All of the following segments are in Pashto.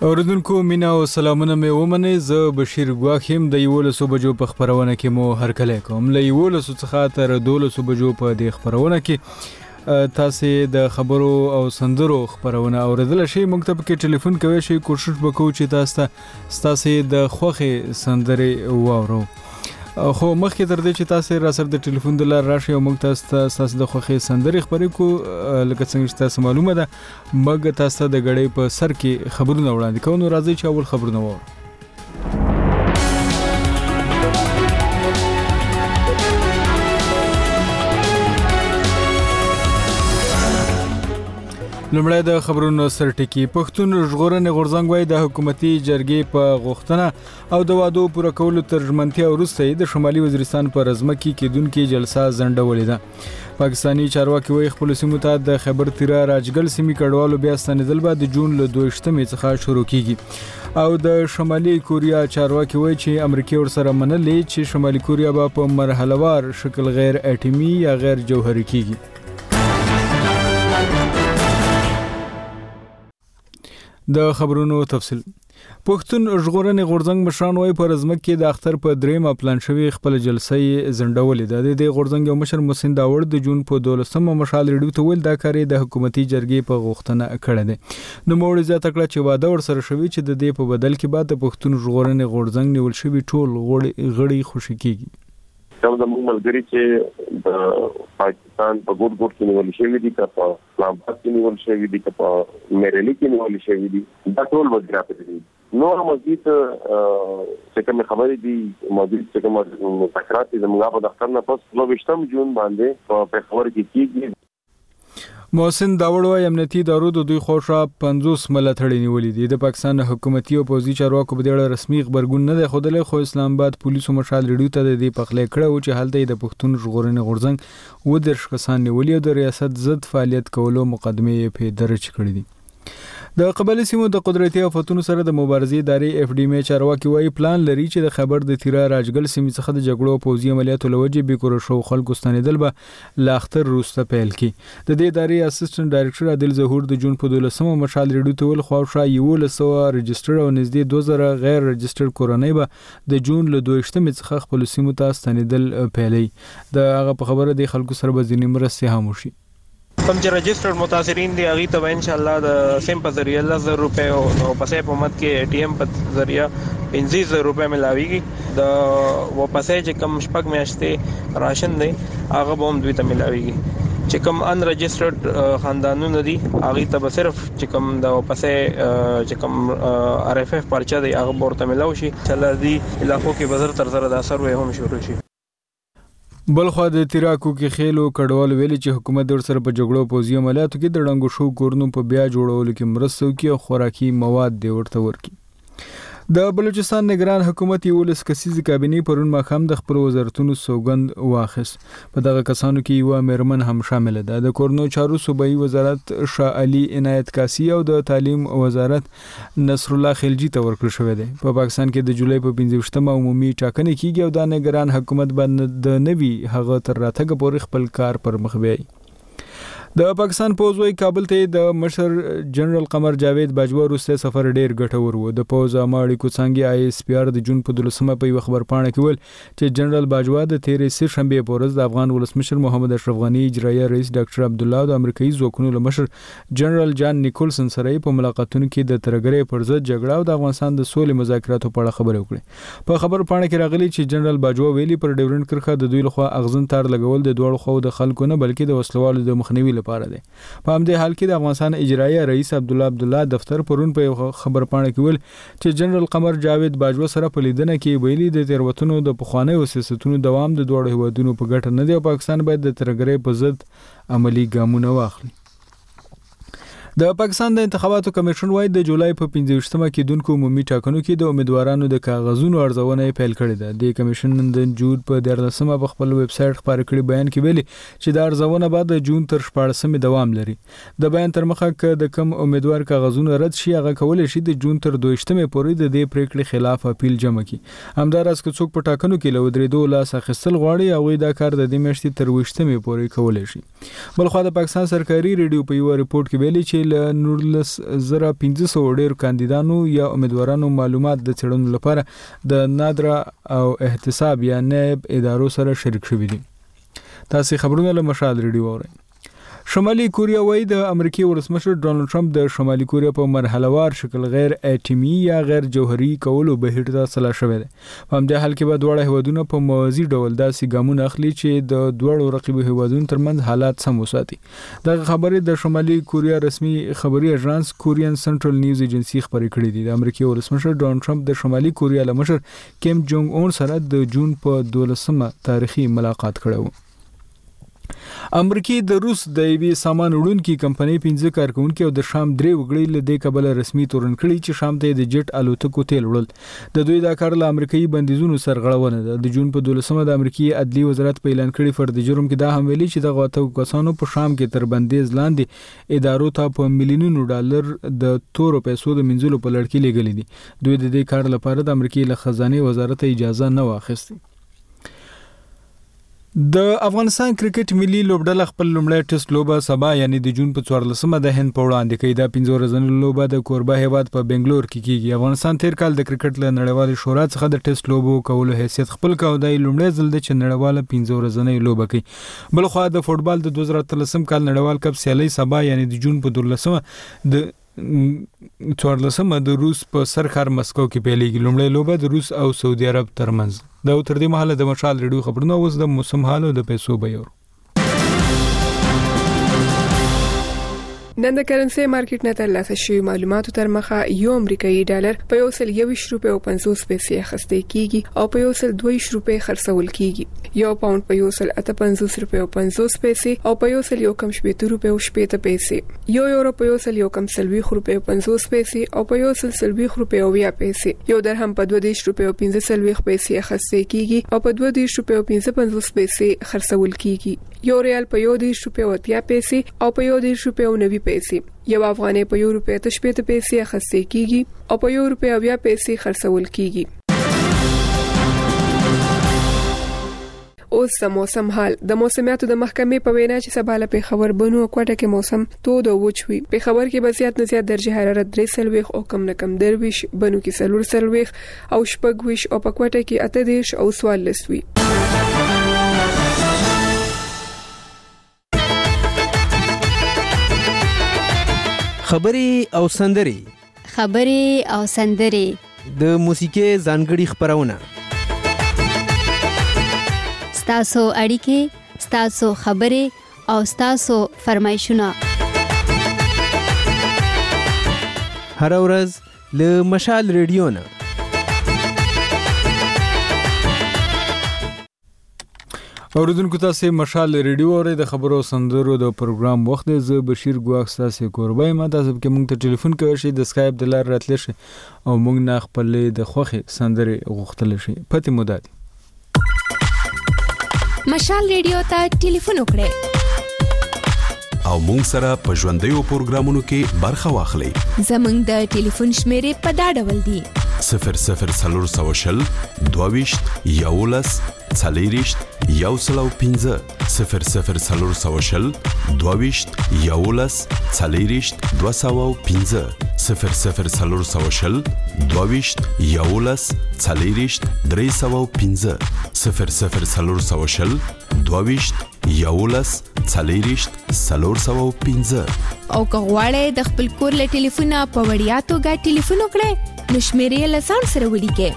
اوریدونکو مینا او سلامونه مې ومنئ. زه بشیر ګواښ یم. د 11 بجو په خپرونه کې مو هرکلی کوم. له 11 څخه تر 12 بجو په دې خپرونه کې تاسو د خبرو او سندرو خبرونه اوریدل شئ. موږ ته پکې ټلیفون کوئ شئ. کوشش وکړو چې تاسو د خوښې سندرې واورو. خو مخکې تر دې چې تاسو را سره د ټلیفون د لار راشئ او موږ تاسو د خوښې سندرې خبرې کو، لکه څنګه چې تاسو معلومه ده موږ تاسو د غړې په سر کې خبرونه وړاندې کوو. نو راځي چې اول خبرونه وو. لومړی د خبرونو سرټکی. پښتون ژغورنې غورځنګ وايي د حکومتي جرګې په غوښتنه او د وعدو پوره کولو تر ژمنتیا وروسته د شمالي وزیرستان په رزمکي کېدونکې جلسه ځنډولې ده. پاکستاني چارواکي وايي خپل سیمو ته د خیبر تیرا راجګل سیمې کډوالو بیا ستنېدل به د جون له 22 څخه شروع کیږي. او د شمالي کوریا چارواکي وايي چې امریکا ورسره منلې چې شمالي کوریا به په مرحلهوار شکل غیر اټومي یا غیر جوهري کیږي. د خبرونو تفصیل. پښتون ژغورنې غورځنګ مشران وايي په رزمک کې د اختر په درېمه پلان شوی خپل جلسه ځنډولې ده. د غورځنګ یو مشر محسن داوړ د جون په 12مه مشال ریډیو ته ویل دا کار د حکومتي جرګې په غوښتنه کړی دی. نو موږ زیاته کړه چې واده ورسره شوی چې د دې په بدل کې بعد د پښتون ژغورنې غورځنګ نیول شوی ټول غړي خوشی کیږي. کوم د ملګری چې د پاکستان په ګوټ کې نیول شوی دي، که په اسلام آباد کې نیول شوی دي، که په میرلی کې نیول شوی دي، دا ټول وګړي راپېدل. نو مزید چې کوم خبرې دي مزید چې کوم مذاکرات دي زموږ په دفتر نه پس 22 جون باندې په خبر کې کیږي. محسن داوړ وايي امنیتي ادارو د دوی خوښه 50 ملاتړي نیولې دي. د پاکستان حکومتي او پوځي چارواکو په اړه رسمي خبرګون نه دی خوده، خو اسلام آباد پولیسو مشال ریډیو ته د دې پخلې کړو چې هلته د پښتون ژغورنې غورځنګ و د شخصان نیولې او د ریاست ضد فعالیت کولو مقدمه په درج کړې دي. د قبایلی سیمو د قدرتي آفتونو سره د مبارزې ادارې اف ډي ام چارواکي وايي پلان لري چې د خیبر د تیرا راجګل سیمې څخه د جګړو او پوځي عملیاتو لوجې به کور شو خلکو ستنېدل به لا اختر روسته پیل کی. د دې ادارې اسسټنټ ډایریکټر عادل ظهور د جون په 12مه مشال ریډیو ته ویل خواوشا 1100 رجستر او نږدې 2000 غیر رجستر کورنۍ به د جون له 22 څخه خپل سیمو ته ستنېدل پیلي. د هغه په خبره د خلکو سره به ځینې مرستې هم وشي. کوم چې رجسترډ متاثرین دي هغه ته ان شاء الله د سیم په ذریعہ 10,000 روپے او پسې په مت کې ټي ایم په ذریعہ 50,000 روپے ملاويږي. د و پسې چې کم شپږ میاشتې راشن دی هغه به هم دوی ته ملاويږي. چې کم ان رجسترډ خاندانونه دي هغه ته به صرف چې کم د پسې چې کم ار اف اف پرچا دی هغه ورته ملاوي شي چې لدی علاقو کې بازار تر زره د اثر وې هم شروع شي. بلخوا د تیراکو کې خېلو کډوال ویلي چې حکومت ورسره په جګړو پوځي عملیاتو کې د ډنګو شو کورونو په بیا جوړولو کې مرسته کوي او خوراکي مواد دی ورته ورکړي. د بلوچستان نگران حکومت یو لس کسیزه کابینه پرون ماخام د خپل وزارتونو سوګند واخیست. په دغه کسانو کې یو میرمن هم شامل ده. د کورنو چارو صوبایي وزارت شاه علي عنایت کاسی او د تعلیم وزارت نصر الله خلجی ته ورکړل شوی دی. په پاکستان کې د جولای په 15مه عمومي ټاکنې کیږي او د نگران حکومت باندې د نوي هغه تر راتګ پورې خپل کار پر مخ بیاي. د پاکستان پوځ وايي کابل ته د مشر جنرال قمر جاوید باجوا وروسته سفر ډیر ګټور و. د پوځ عامه کوڅنګي آی اس پی آر د جون په 12مه په خبر پاڼه کې ویل چې جنرال باجوا د تیرې سه شنبه په ورځ د افغان ولسمشر محمد اشرف غنی اجرایي رئیس ډاکټر عبد الله د امریکایي ځواکونو له مشر جنرال جان نیکولسن سره په ملاقاتونو کې د ترګرې پر ضد جګړه او د افغانستان د سولې مذاکراتو په اړه خبرې وکړې. په خبر پاڼه کې راغلي چې جنرال باجوا ویلي پر ډیورنډ کرښه د دوی لخوا اغزن تار لګول د دوړو خو د خلکو نه بلکې د وسلوالو د مخنیوي لپاره دی. په همدې حال کې د افغانستان اجرایي رئیس عبد الله دفتر پرون په خبر پاڼه کې ویل چې جنرال قمر جاوید باجوا سره په لیدنه کې ویلي د تیروتنو د پخوانیو سیاستونو دوام د دوه هیوادونو په ګټه نه دی او پاکستان باید د ترګرې په ضد عملی ګامونه واخلي. د پاکستان د انتخاباتو کمیشن وايي د جولای په 15مه کې دونکو عمومي ټاکنو کې د امیدوارانو د کاغذونو ارزونه پیل کړې ده. د کمیشن د جون په 14مه په خپل ویب سټ خبر کړی بیان کې ویلي چې د ارزونه بعد د جون تر 14مه دوام لري. د بیان تر مخه ک د کم امیدوار کاغذونه رد شي هغه کولای شي د جون تر 22مه پورې د دې پریکړې خلاف اپیل جمع کړي. همدارس که څوک په ټاکنو کې له درېدو لاس اخیستل غواړي او دا کار د دې میاشتې تر 20مه پورې کولای شي. بلخو د پاکستان سرکاري ریډیو په یو ریپورت کې ویلي چې له 19,500 ډیر کاندیدانو یا امیدوارانو معلومات د څېړنو لپاره د نادره او احتساب یا نائب ادارو سره شریک شوي دي. تاسو خبرونه له مشال ریډیو اورئ. شمالي کوریا وايي د امریکای ولسمشر ډونالد ټرمپ د شمالي کوریا په مرحله‌وار شکل غیر اټومي یا غیر جوهري کولو بهیر ته سلا شوی دی. په همدې حال کې به دواړه هیوادونه په موازي ډول داسې ګامونه اخلي چې د دواړو رقیبو هیوادونو ترمنځ حالات سم وساتي. دغه خبرې د شمالي کوریا رسمي خبري اژانس کورین سنټرل نیوز ایجنسی خبرې کړې دي. د امریکای ولسمشر ډونالد ټرمپ د شمالي کوریا له مشر کیم جونګ اون سره د جون په 12مه تاریخي ملاقات کړی و. امریکای د روس د ایوي سامان وړونکي کمپنۍ 15 کارکونکو او د شام 3 وګړي له دې کبله رسمي تورن کړي چې شام ته د جټ الوتکو تیل وړل. د دوی دا کار له امریکایي بندیزونو سرغړونه ده. د جون په 12مه د امریکایي عدلي وزارت په اعلان کړي فرد جرم کې دا هم ویلي چې د غواتو کسانو په شام کې تر بندیز لاندې ادارو ته په ملیونونو ډالر د تورو پیسو د منځلو په لړ کې لګلې دي. دوی د دې کار لپاره د امریکایي له خزانه وزارت اجازه نه واخیستي. د افغانستان کرکټ ملي لوبډله خپل لومړی ټیسټ لوبه سبا یعنی د جون په 14مه د هند په وړاندې کوي. دا 15 ورځې لوبه د کوربه هیواد په بنگلور کې کیږي. افغانستان تیر کال د کرکټ له نړیوال شورا څخه د ټیسټ لوبو کولو حیثیت خپل کاوه. د لومړی ځل د نړیواله 15 ورځې لوبه کوي. بل خو د فوټبال د 2013 کال نړیوال کپ سیالي سبا یعنی د جون په 14مه د 14مه د روس په سرخر مسکو کې پیلېږي. لومړی لوبه د روس او سعودي عرب ترمنځ. دا تر دې مهاله د مشال ریډیو خبرونه اوس د موسم حال او د پیسو بیور. نن د کرنسي مارکیټ نه ترلاسه شوی معلوماتو تر مخه یو امریکایي ډالر په 121 روپۍ او 50 پیسې اخیستل کیږي او په 122 روپۍ خرڅول کیږي. یو پاوند په 158 روپۍ او 50 پیسې او په 117 روپۍ او 80 پیسې. یو یورو په 140 روپۍ او 50 پیسې او په 140 روپۍ او 20 پیسې. یو درهم په 22 روپۍ او 15 پیسې اخیستل کیږي او په 22 روپۍ او 55 پیسې خرڅول کیږي. یو ریال په 10 روپۍ او 10 پیسې او په 10 روپۍ او 90 پیسې. یو افغانۍ په 1 روپۍ او 80 پیسې اخیستل کیږي او په 1 روپۍ او 20 پیسې خرڅول کیږي. اوس موسم حال. د موسمیاتو د محکمې په وینا چې سبا له پیښور بنو او کوټه کې موسم تود او وچ وي. پیښور کې به زیات نه زیات درجه حرارت 43 او کم نه کم 23، بنو کې 44 او 26 او په کوټه کې 28 او 44 وي. خبري او سندري د موسیقي ځانګړي خبرونه ستاسو اړیکې، ستاسو خبرې او ستاسو فرمایشونه هر ورځ له مشال ریډیو نه. اوریدونکو تاسو مشال ریډیو اورئ. د خبرو سندرو د پروګرام وخت دی. زه بشیر ګواښ تاسو کوربای ما تاسو کې مونږ ته ټلیفون کوئ شي د اسکایپ د لار راتلی شي او مونږ نه خپلې د خوښې سندرې غوښتل شي. پته مو ده مشال ریډیو ته ټلیفون وکړئ او مونږ سره په ژوندیو پروګرامونو کې برخه واخلئ. زمونږ د ټلیفون شمیرې په دا ډول دي: 00420 22 11 40 105 00420 22 11 40 205 00420 22 11 40 305 00420 22 11 40 305. او که غواړئ د خپل کور له ټلیفونه په وړیا توګه ټلیفون وکړئ نو شمیرې له ځان سره ولیکئ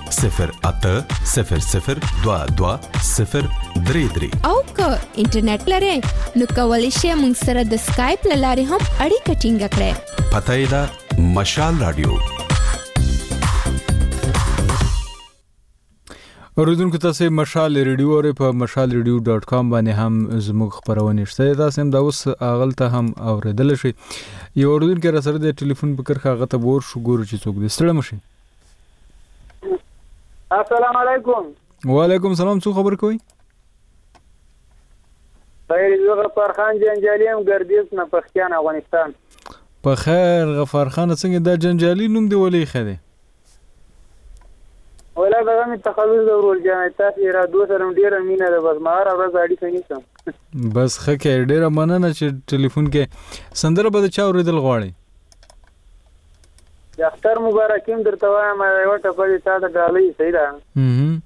0800 22 033. او که انټرنیټ لرئ نو کولی شئ موږ سره د سکایپ له لارې هم اړیکه ټینګه کړئ. پته یې ده مشال رادیو. اوریدونکو تاسو مشال ریډیو اورئ. په mashalradio.com باندې هم زموږ خبرونه شته. تاسو هم دا اوس اغلته هم اوریدل شي. یو اوریدونکو را سره د ټلیفون په کرخه هغه ته ور شو ګورو چې څوک دې ستړي مشي. السلام علیکم. وعلیکم السلام. څو خبر کوي؟ خیر غفار خان جنجالیم ګردیز نه پښتون افغانستان. په خیر غفار خان څنګه دا جنجالي نوم دی ولې خده؟ ولا دا مې تخلص د ورول جامعه تاسو را دوه سره ډیر مینه ده بس مهار ورځ اړیکه نیسم بس خکه ډیره مننه چې ټلیفون کې سندره به چا اوریدل غواړي. د اختر مبارکیم درته وایم یو ټپه دې تا ته ډالۍ صحیح ده.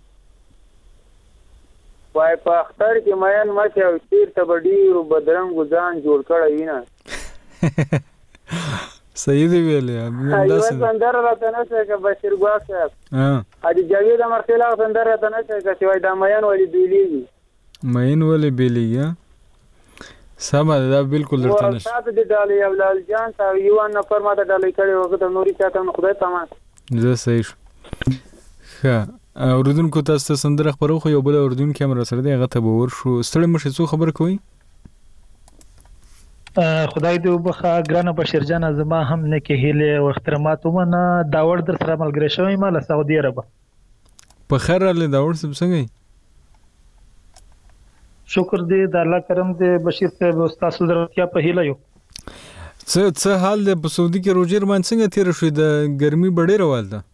وای په اختر کې مین مچ او تیر ته ډیرو بدرنګو ځان جوړ کړی وینه. صحیح دی ویلې. یو سندره راته نه څه که بشیر ګواښ صاحب حاجي جاوید امرخیل هغه سندره راته نه څه که وای دا مین ولې بیلیږي. مین ولې بیلیږي سمه ده دا بالکل درته نشته. تاسو دې ډالۍ او لال جان تا یو نفر ماته ډالۍ کړی وګه د نوري چاته نو خدای پامان زه صحیح شو. ښه اوریدونکو تاسو ته سندره خبرو خو یو بل اوریدونکو هم را سره دی هغه ته به ورشو. ستړی مشه څو خبر کوي. خدای دې وبخه ګرانه بشیر جان زما هم نه کې هیله او احترامات ومنه. داوړ در سره ملګری شوی ما له سعودي عرب. په خیر راغلی داوړ صاحب څنګه شکر دې د الله کرم دې بشیر صاحب او تاسو درتیا په هیله یو. څه حال دی په سعودي کې روزر مان څنګه تیر شوی د ګرمي بډې روال ده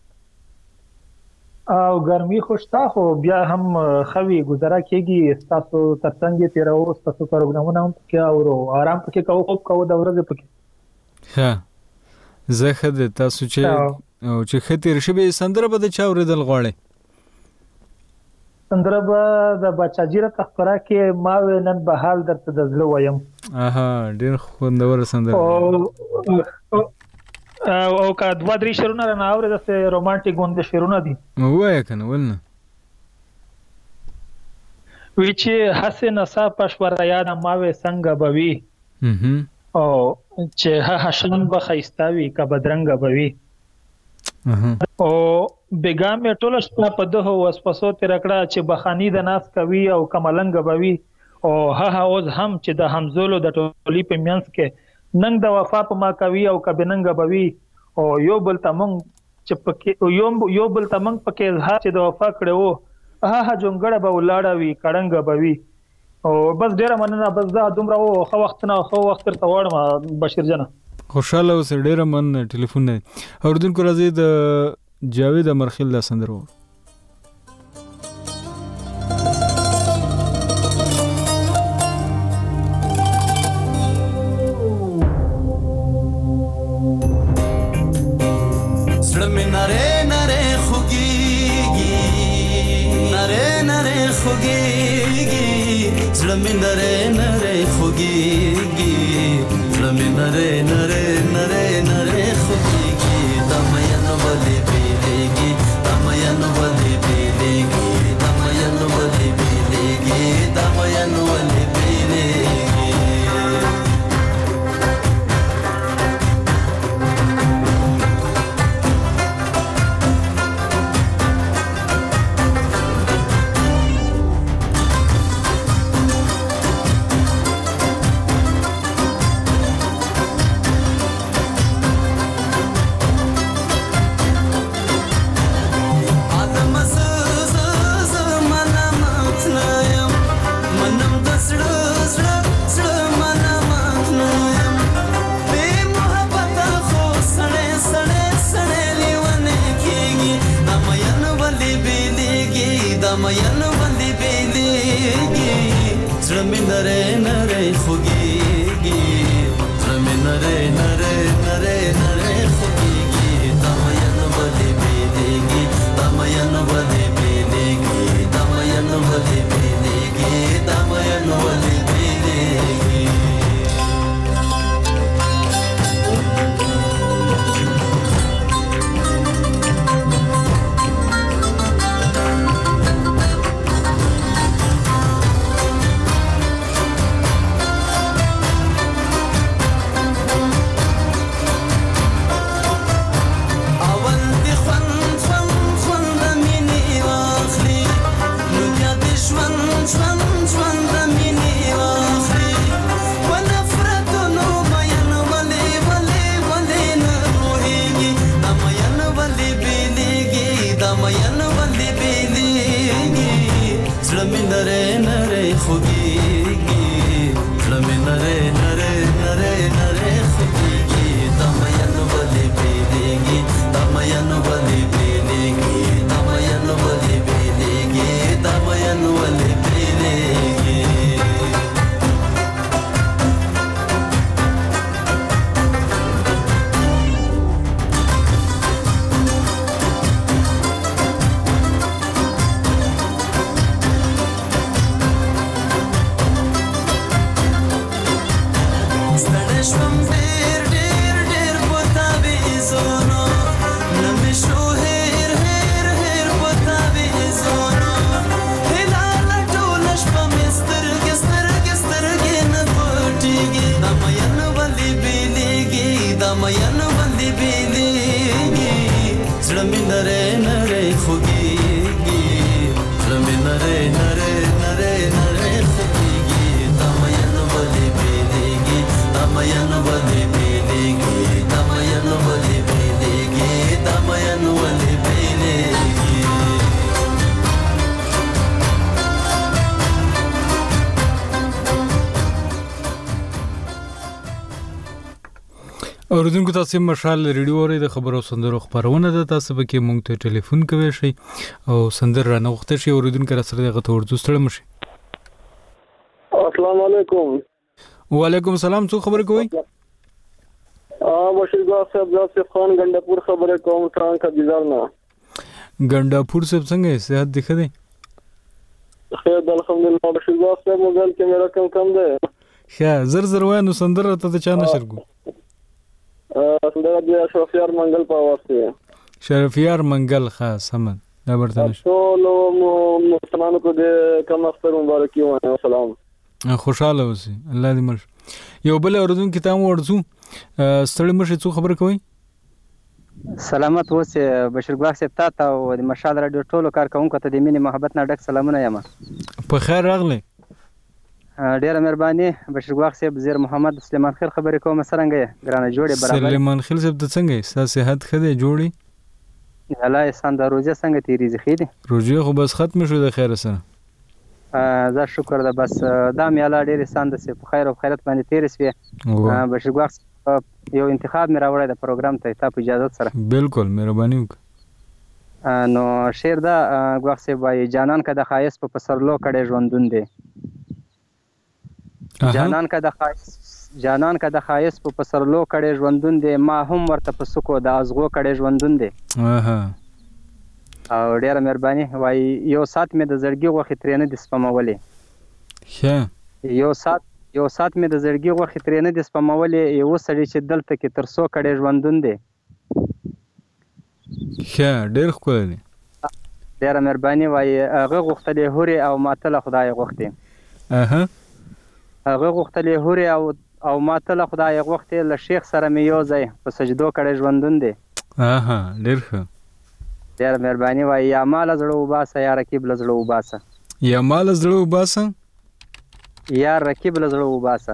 او ګرمي خوشتا خو بیا هم خوي گزاره کېږي تاسو ترڅنګ تیر او تاسو پروګرامونه هم کې او آرام پکې کوو د ورځې پکې. ها زه خد تاسو چې خطر شبي سندره به چا اوریدل غواړي. سندره به د بچاجیره تخکرا کې ما نن به حال درته د زړه وایم. ډیر خوندور سندره او کا دوا درې شعرونه نه اوري د رومانټیک غوند شعرونه دي. وای کنه ولنه وی چې حسن صاحب پښور یاد ماوي څنګه بوي او چې حسن بخښتاوي کا بدرنګ بوي او بیګام ټول شپه په دغه وسپسو تر کړه چې بخانی د ناس کوي او کملنګ بوي او اوس هم چې د حمزولو د ټولي په میانس کې ننګ د وفا په ما کوي او کبننګ بوي او یو بل تمنګ چې پکې یو بل تمنګ پکې اظهار چې د وفا کړو جونګړه به ولاړوي کړنګ بوي او بس ډیره مننه. بس دا دومره خو وخت نه خو وخت تر تواړم بشیر جان. خوشاله اوس ډیره من ټلیفون نه اوردونکو راځي د جاوید امرخیل د سندرو. اوریدونکو تاسو مشال ریډیو اورئ د خبرو سندرو خبرونه ده تاسو به کې مونږ ته ټلیفون کوئ شي او سندر رانه وخت شي اوریدونکو سره دغه ته ورته ستړم شي. السلام علیکم. وعلیکم السلام. څو خبر کوي؟ بشیر ګاه صاحب جاسف خان ګندپور خبره کوم تران کا بازارنا. ګندپور صاحب څنګه صحت دی خدای؟ خیر الحمدلله. بشیر ګاه صاحب موبایل کې میرا کم ده. ښه زر وانه سندر ته چا نشر کو. سندر د شرفیار منګل په واسطه. شرفیار منګل خاص سمد دا برته نشو. ټول مسلمانانو کو د کم اختر مبارکي وانه. سلام. خوشاله اوسئ. الله دې مل. یو بل اوردون کتاب ورځو ستړي مشه څو خبر کوي؟ سلامت اوسه بشیر ګاه صاحب ته او د مشال رادیو ټولو کارکونکو ته د مینې محبت نه ډک سلامونه یم. په خیر راغلی. ډیره مهرباني بشیر ګاه صاحب. زیر محمد سلیمان خیل خبرې کوم څنګه ګرانه جوړې برابر. سلیمان خیل صاحب ته څنګه ستاسو صحت خده جوړي؟ الله احسان د روزه څنګه تیریږي خېدي؟ روزه خو بس ختم شو د خیر سره. زه شکر ده بس دا مې الله ډېر احسان ده چې په خیر او خیرت باندې تېرې شوې. بشیر ګاه یو انتخاب مې راوړی د پروګرام ته ستا په اجازت سره. بالکل مهرباني وکړه. نو شعر دا ګاه صاحب وایي جانان که د ښایست په پسرلو کړی ژوندون دی. جانان که د ښایست په پسرلو کړی ژوندون دی ما هم ورته په سکو د ازغو کړی ژوندون دی. او ډیره مهرباني وایي یو ساعت مې د زړګي غوښې ترې نه دي سپمولې. یو ساعت مې د زړګي غوښې ترې نه دي سپمولې یو سړی چې دلته کې تر څو کړی ژوندون دی. ډېر ښکلی دی. ډیره مهرباني وایي هغه غوښتلې هورې او ما ته له خدایه غوښتې. هغه غوښتلې هورې او ما ته له خدایه غوښتې له شیخ سره مې یو ځای په سجدو کړی ژوندون دی. ډېر ښه. ډیره مهرباني وایي یا ما له زړه وباسه یا رقیب له زړه وباسه. یا ما له زړه وباسه یا رقیب له زړه وباسه.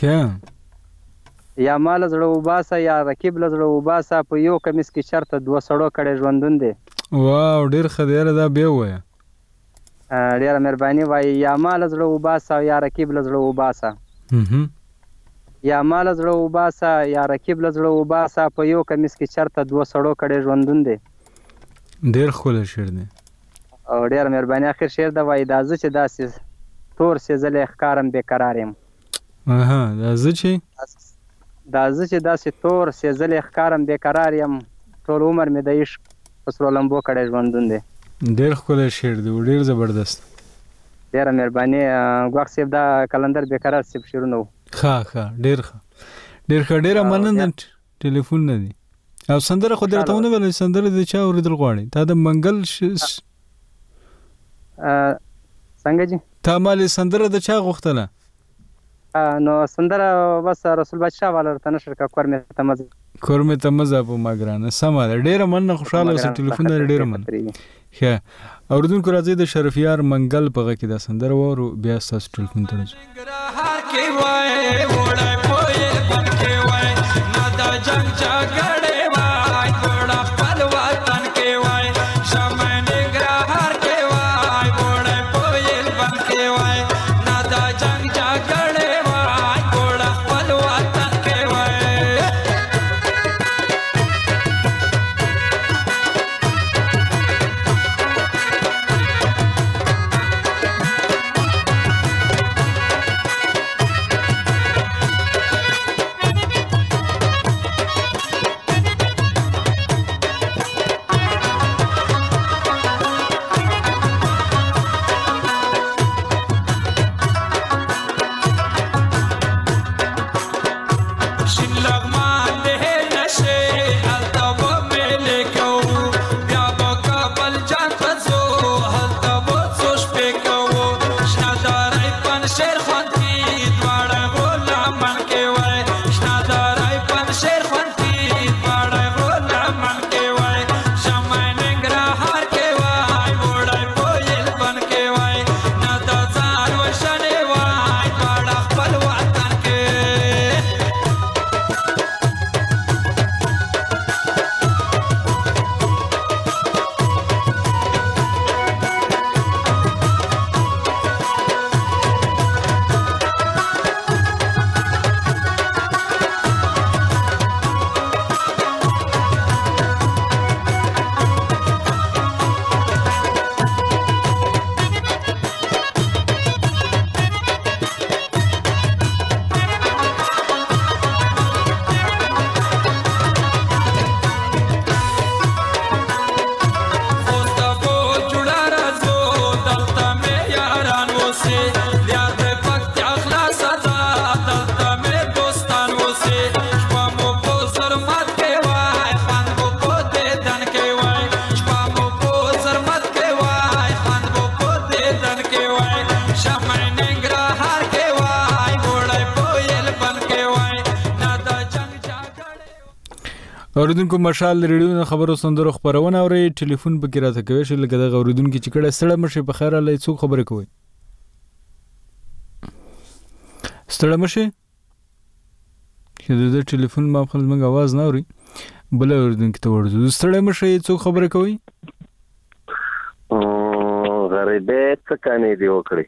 یا ما له زړه وباسه یا رقیب له زړه وباسه په یو کمیس کې چرته دوه سړو کړی ژوندون دی. واو ډېر ښه دی. یاره دا بیا ووایه. ډیره مهرباني وایي یا ما له زړه وباسه یا رقیب له زړه وباسه. یا ما له زړه وباسه یا رقیب له زړه وباسه په یو کمیس کې چرته دوه سړو کړی ژوندون دی. ډېر ښکلی شعر دی. او ډیره مهرباني اخر شعر ده وایي دا زه چې داسې تور سېزلی ښکارم بېقرار یم. دا زه چې داسې تور سېزلی ښکارم بېقرار یم ټول عمر مې د عشق په سرو لمبو کړی ژوندون دی. ډېر ښکلی شعر دی. ډېر زبردست. ډیره مهرباني ګواښ صاحب دا کلندر بېقرار صاحب شعرونه وو. ډېر ښه. ډېره مننه ټلیفون نه دی. او سندره خو درته ونه ویل سندره د چا اورېدل غواړي؟ تا د منګل څنګه جي؟ تا مالې سندره د چا غوښتله؟ نو سندره بس رسول بادشاه والا ورته نشر کړه کور مې ته مزه په ما ګرانه. سمه ده. ډېره مننه. خوشحاله اوسئ. ټلیفون لري. ډېره مننه. ښه اورېدونکو راځئ د شرفیار منګل په غږ کې دا سندره واورو بیا ستاسو ټلیفون ته راځو. اوریدونکو مشال ریډیو نه خبرو سندرو خبرونه اوري ټلیفون پکې راته کوي چې لکه د اوریدونکو چې کړه ستړی مشه په خیر الله څوک خبره کوي ستړی مشه چې د ټلیفون ما خپل موږ आवाज نه اوري بل اوریدونکو ته ورته ستړی مشه څوک خبره کوي غریبه څه کني دی وکړي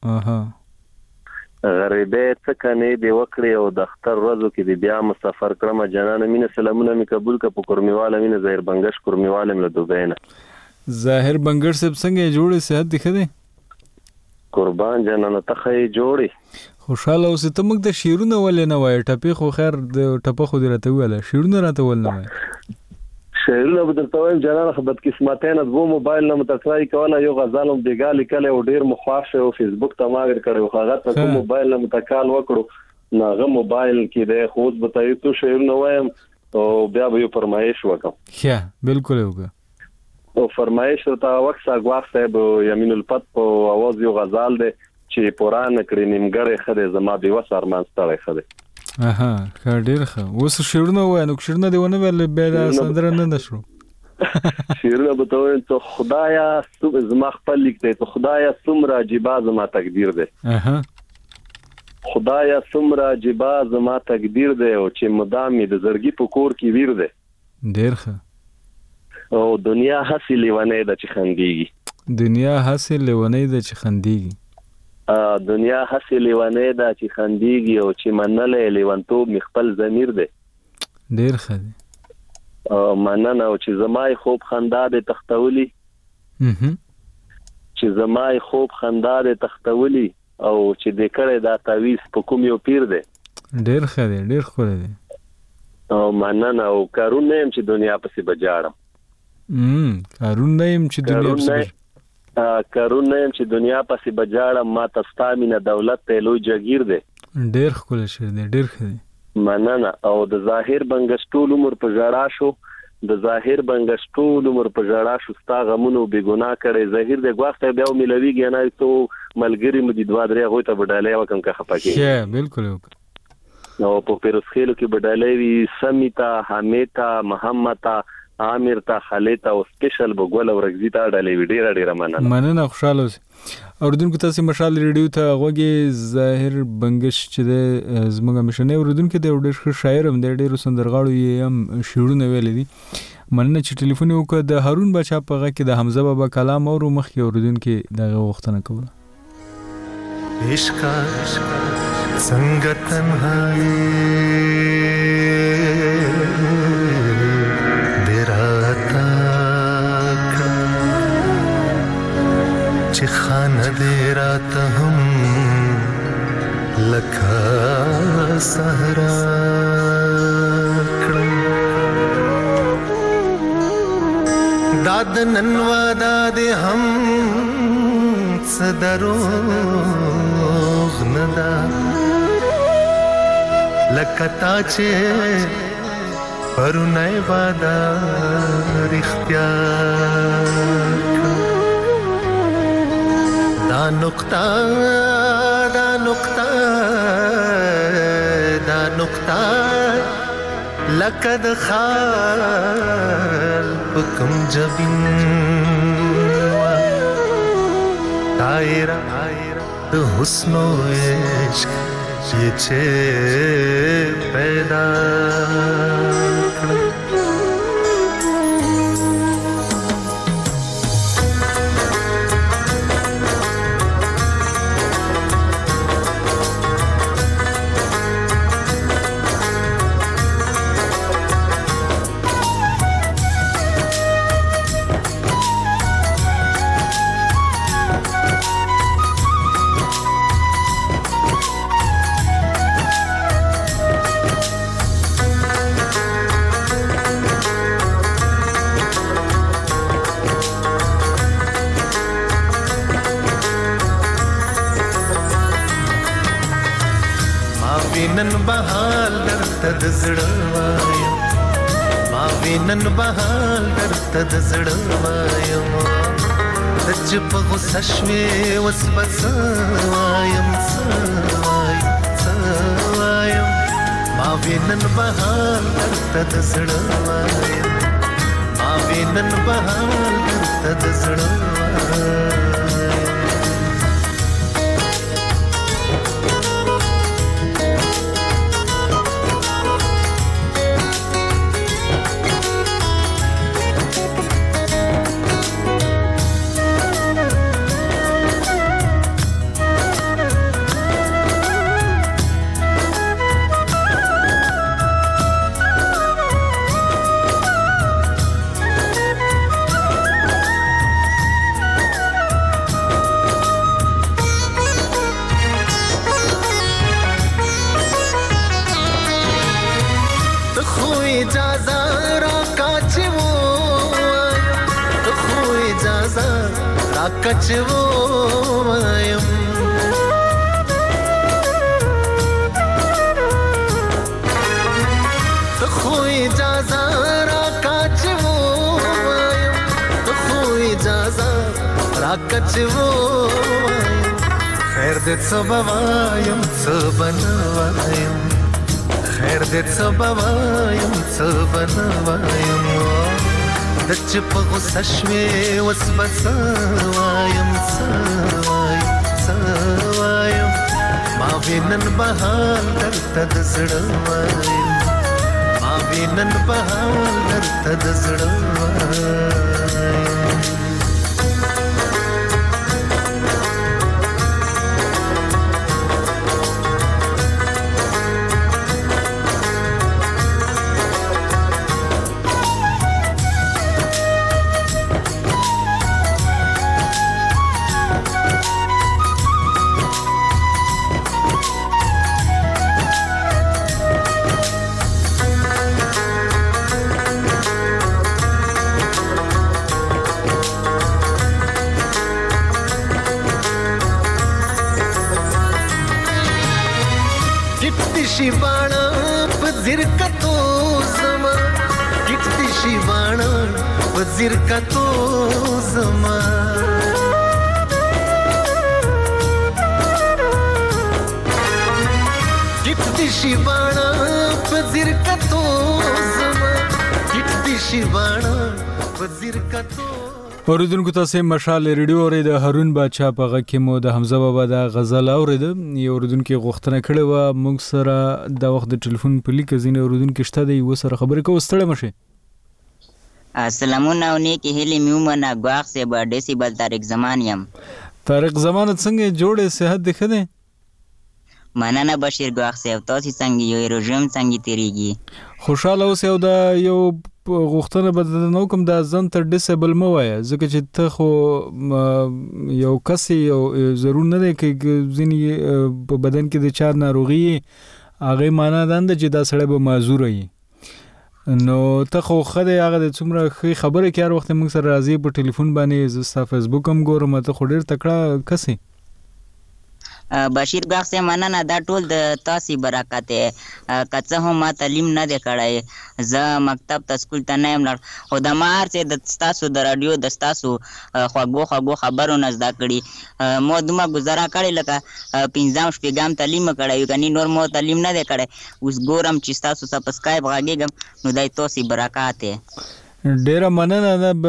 غریبه څه کني دی وکړي او د اختر ورځو کې دی بیا مسافر کړم جنانه مینه سلامونه می قبول ک په کورمیواله مینه ظاهر بنگش کورمیواله له دوبه نه ظاهر بنگش سب څنګه جوړه صحت دی خدي قربان جنانه ته خې جوړي خوشاله اوسه ته موږ د شیرونه ولې نه وای ټپې خو خیر د ټپه خو دی راته ویل شیرونه راته ول نه وای شیرونه بدرته وایم جنانه خبرت قسمتین د وو موبایل نه متټرای کوله یو غزالم دیګال کله او ډیر مخواشه او فیسبوک ته ماګر کړو هغه ته موبایل نه متکال وکړو ناغه موبایل کې د خوځ بتایي تو شیرونه وایم او بیا به یو فرمایش وکم ها بالکل وګه او فرمایش ته وخت ساګواخ صاحب یمین الفت په आवाज یو غزال دی چې پوران کړی نیمګړې خده زما دی وس ارمان ستړی خده ډیر ښه اوس شیرونه وای نو شیرونه دی ونه ول به دا سندره نه نشو شیرونه به ته خدایا زما خپل لیکته ته خدایا سمرا جبا زما تقدیر دی خدایا سمرا جبا زما تقدیر دی او چې مدامي د زړګي په کور کې ویر دی ډیر ښه او دنیا حاصل لیوانه د چې خندېږي دنیا حاصل لیوانه د چې خندېږي دنیا حاصل لیوانه د چې خندېږي او چې منلې لیوانتوب مخبل ضمیر دی ډیر ښه دی مننه او چې زمای خوب خندا د تختولی چې زمای خوب خندا د تختولی او چې د کړه د تعویز په کوم یو پیر دی ډیر ښه دی ډیر ښه دی او مننه او کارون نیم چې دنیا پسې بجاړم کارون نیم چې دنیا پسې کارون نیم چې دنیا پسې بجاړم ما تستامینه دولت ته لوی جگیر دی ډیر ښکلی شعر دی ډیر ښه دی مننه او د ظاهر بنگشتول عمر په ژړا شو د ظاهر بنگشتول عمر په ژړا شو ستا غمونو بې ګناه کړی ظاهر د غواخته بیا ملويږي نه تو ملګری مې دوه درې غوي ته بدالې وکم که خپکی شه بالکل نو په پیروسخیلو کې بدالې وی سمیتا حمیتا محمد عامر تا خالیتا او سپیشل بغول او رغزی تا ډلې ډیره مننه خوشاله اوسئ اوردونکو تاسو مشال ریډیو ته غوږی ظاهر بنگش چې د زموږ مشنه اوردونکو د ډېر ښه شاعر هم د ډېر سندرغاړو یې هم شعرونه ویل دي مننه چې ټلیفون وکړه د هارون بچا په غږ کې د حمزه بابا کلام او مخکې اوردونکو دغه وختونه کوله عشق څنګه تنهایی چې خانه دې راته هم لکه صحرا کړم داد نن وادا دې هم څه دروغ نه ده لکه تا چې پرونی وادا رښتیا دا نقطه لکه د خال په کوم جبین دایره د حسن و عشق یې چې پیدا کړم نن بهال درته د زړه وایم ما وینن بهال درته د زړه وایم چې په غوسه شوې اوس به څه وایم ما وینن بهال درته د زړه وایم ما وینن بهال درته د زړه وایم کچو وایم ته خو اجازه را کچو وایم ته خو اجازه را کچو وایم خیر دې څه بوایم څه بنوایم خیر دې څه بوایم څه بنوایم د چې په غوسه شوې اوس به څه وایم څه وایم ما وینن بهال درته د زړه وایم ما وینن بهال درته د زړه وایم شي باڼه په ځیر کتو زما ټیټ دي شي باڼه په ځیر کتو زما ټیټ دي شي باڼه په ځیر کتو زما ټیټ دي شي باڼه په ځیر کتو اوریدونکو تاسو مشال ریډیو اورید هارون بادشاہ په غږ کې مو د حمزه بابا د غزل اورید یو اوریدونکو غوښتنه کړې و موږ سره د وخت د ټلیفون په لیک ځینې اوریدونکو شته دی و سره خبرې کوو ستړی مشه السلامونه او نیکی هیله میومنه غواخ سه با ډیسیبل طارق زمان یم طارق زمان څنګه جوړه صحت دخه ده مننه بشیر غواخ سه تاسو څنګه یو رژیم څنګه تیریږي خوشاله اوسه او دا یو غوښتنه بدل نو کوم د ځن تر ډیسیبل مو وای ځکه چې ته خو یو کس یو ضرور نه دی چې ځینې په بدن کې د چا ناروغي هغه معنا ده چې دا سړی به معذور وي نو ته خو خدای هغه د څومره خبره کې هر وخت موږ سره راځي په ټلیفون باندې زستا فیسبوک هم ګورم ته خو ډیر تکړه کسي بشیر باغ سے مننه دا ټول د تاسو برکت کڅه هم ما تعلیم نه دی کړای زه مکتب ته سکول ته نه یم لړ خو د مار چې د تاسو د رادیو د تاسو خواږه خبرونه زده کړي مو دمه گزاره کړی لکه 15 شپږم تعلیم کړای کني نور مو تعلیم نه دی کړای اوس ګورم چې تاسو سبسکرایب غاګم نو دای تاسو برکت ډیر مننه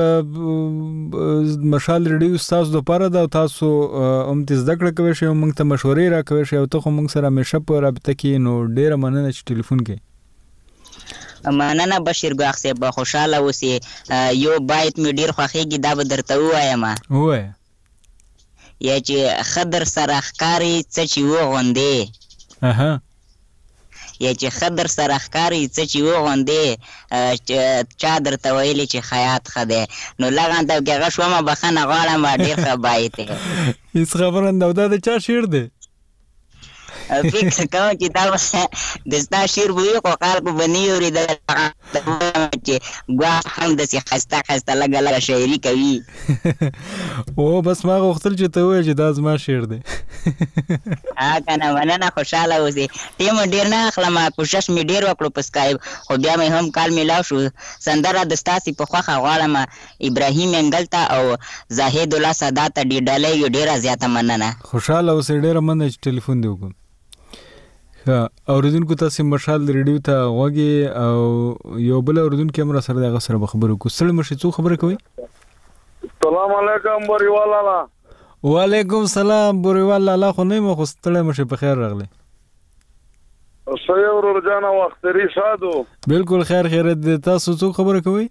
مشال ریډیو تاسو د پاره دا تاسو هم تاسو ذکر کوي چې موږ ته مشورې را کوي چې ته خو موږ سره همیشه په رابطه کې نو ډیر مننه چې ټلیفون کې مننه بشیر غاخ صاحب خوشاله اوسئ یو بایت می ډیر خوخیږي دا به درته وایم وای یا چې خضر سره ښکاری څه چې و غوندې اها یا چې خضر سره ښکاری څه چې و غوندې چا درته ویلي چې خیاط خده نو لغان ته هغه شومه بخنه غواړم ډیر ښه بایت هیڅ خبره نه دا د چا شعر دی فکر کوم چې دا د ستا شعر وي خو خلکو به نه اورېدل چې ګواه هم داسې ښایسته لږه شاعري کوي او بس ما غوښتل چې ته ووایې چې دا زما شعر دی که نه مننه خوشحاله اوسې ټیم ډېر نه اخلم کوشش مې ډېر وکړو په سکایپ خو بیا مې هم کال میلاو شو سندره د ستاسې په خوښه غواړم ابراهیم انګل ته او زاهد الله سادات ته ډېره زیاته مننه خوشحاله اوسې ډېره مننه چې ټلیفون دې وکړم اوریدونکو تاسو مشال ریډیو ته غوږی او یو بل اوریدونکو هم را سره دغه سره خبرو کو سره مشه څو خبره کوي. السلام علیکم بوریوال لالا. وعلیکم السلام بوریوال لالا. خو نه مخ ستړی مشه په خیر راغلی. سوی ورور جان وختری شادو. بالکل خیر خیرت دې. تاسو څو خبره کوي؟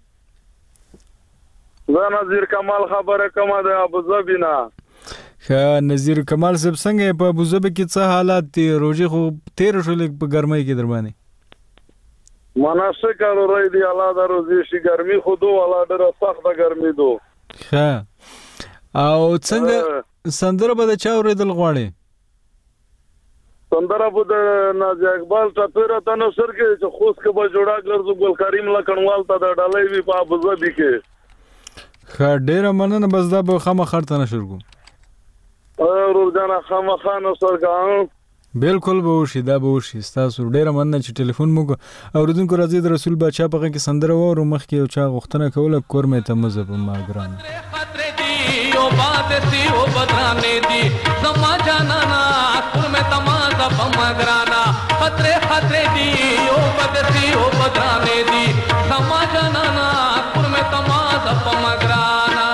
زه نذیر کمال خبره کوم د ابوظبی نه. نذیر کمال صاحب څنګه په ابوظبی کې څه حالات دي؟ روزي خو 13 شولې په ګرمۍ کې دربانې. مناسه کارو رہی دی الله د روزي شي ګرمي خو دو الله ډېر سخت ګرمي دو. ها او څنګه سندره به چا اوریدل غواړي؟ سندره به د ناجی اقبال ټپره تنو سر کې چې خوش کې به جوړا ګرځو ګل کریم لکنوال ته د ډالۍ وی په ابوظبی کې. ډېر مننه. بس دا به خامخا ته نشر کو. روزانه خامخا نو سرګان. بالکل به وشي. دا به وشي. تاسو ډېر مننه چې ټلیفون مو اوریدونکو راځي د رسول بچا په کې سندره وره مخ کې او چا غوښتنه کوله کور مې ته مزه په ما ګران. او باد سی او بدرانه دی زما جانانا کور مې تمازه په ما ګرانا خطره دی او باد سی او بدرانه دی زما جانانا کور مې تمازه په ما ګرانا.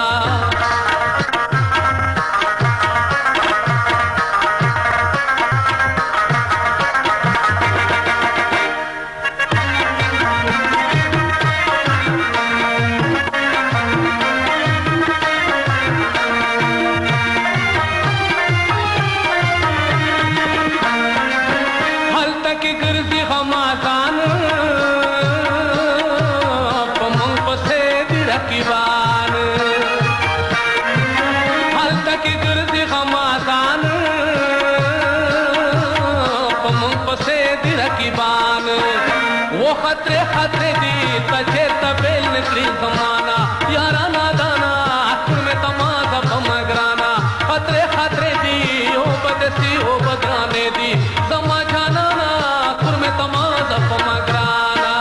खतरे दी तजे तबेल निकली जमाना यारा नादाना कुर में तमाजा बमगराना खतरे दी ओ बदसी ओ बदराने दी जमा जाना ना कुर में तमाजा बमगराना.